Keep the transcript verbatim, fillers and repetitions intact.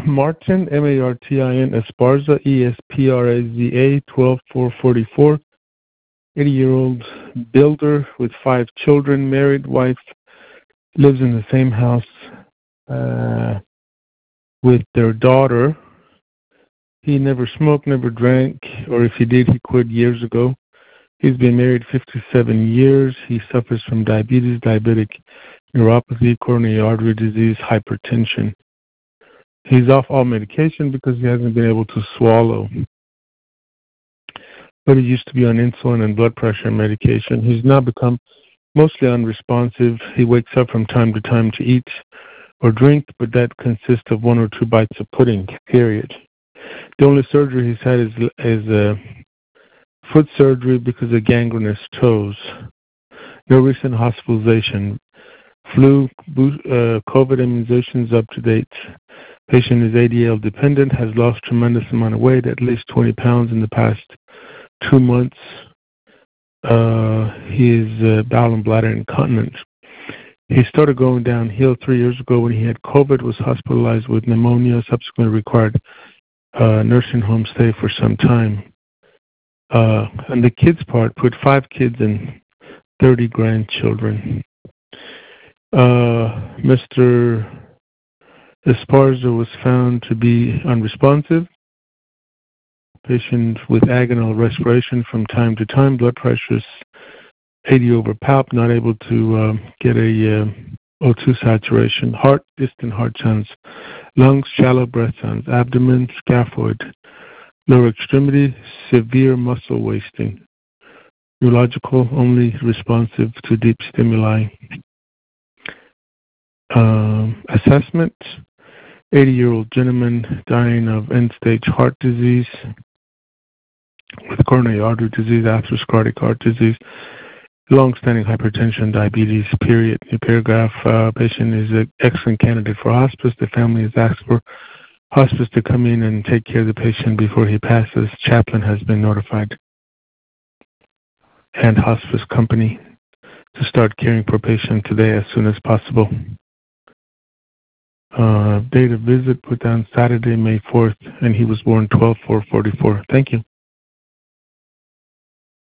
Martin, M A R T I N, Esparza, E S P R A Z A, twelve four forty-four, eighty-year-old builder with five children, married, wife, lives in the same house uh, with their daughter. He never smoked, never drank, or if he did, he quit years ago. He's been married fifty-seven years. He suffers from diabetes, diabetic neuropathy, coronary artery disease, hypertension. He's off all medication because he hasn't been able to swallow. But he used to be on insulin and blood pressure medication. He's now become mostly unresponsive. He wakes up from time to time to eat or drink, but that consists of one or two bites of pudding, period. The only surgery he's had is, is a foot surgery because of gangrenous toes. No recent hospitalization. Flu, uh, COVID immunizations up to date. Patient is A D L dependent, has lost tremendous amount of weight, at least twenty pounds in the past two months. Uh, he is uh, bowel and bladder incontinent. He started going downhill three years ago when he had COVID, was hospitalized with pneumonia, subsequently required uh, nursing home stay for some time. Uh, and the kids part, put five kids and thirty grandchildren. Uh, Mister Esparza was found to be unresponsive. Patient with agonal respiration from time to time, blood pressure eighty over palp, not able to uh, get a uh, O two saturation, heart, distant heart sounds, lungs, shallow breath sounds, abdomen, scaphoid, lower extremity, severe muscle wasting, neurological, only responsive to deep stimuli. Um, assessment, eighty-year-old gentleman dying of end-stage heart disease with coronary artery disease, atherosclerotic heart disease, long-standing hypertension, diabetes, period. New paragraph, uh, patient is an excellent candidate for hospice. The family has asked for hospice to come in and take care of the patient before he passes. Chaplain has been notified. And hospice company to start caring for patient today as soon as possible. Uh, date of visit put down Saturday, May fourth, and he was born twelve four forty-four. Thank you.